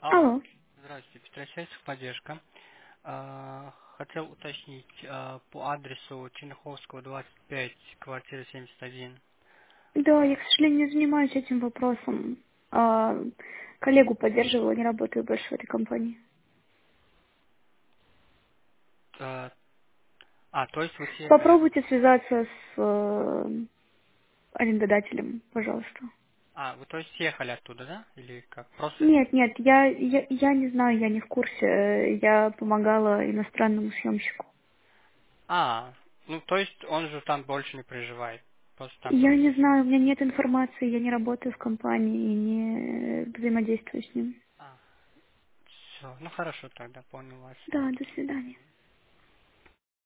Алло, Алло. здравствуйте, Петросельск, поддержка. Хотел уточнить по адресу Черняховского, 25, квартира 71. Да, я, к сожалению, не занимаюсь этим вопросом. А, коллегу поддерживала, не работаю больше в этой компании. Э, то есть вы съехали? Попробуйте связаться с арендодателем, пожалуйста. Вы то есть съехали оттуда, да? Или как? Просто... Нет, нет, я не знаю, я не в курсе. Я помогала иностранному съемщику. То есть он же там больше не проживает. Просто там Я не переехал. знаю, у меня нет информации, я не работаю в компании и не взаимодействую с ним. Все, ну хорошо тогда, понял вас. Да, до свидания.